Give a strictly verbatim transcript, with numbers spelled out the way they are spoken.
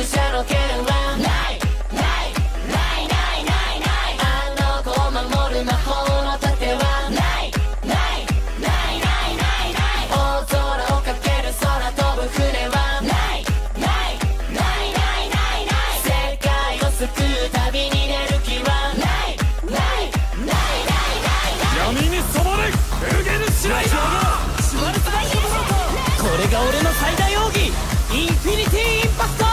者の剣はないないないないないない。あの子を守る魔法の盾はないないないないないない。大空をかける空飛ぶ船はないないないないないない。世界を救う旅に出る気はないないないないないない。 闇に染まれ無限シライダー。シュワルツバインドブロート。これが俺の最大奥義インフィニティインパクト。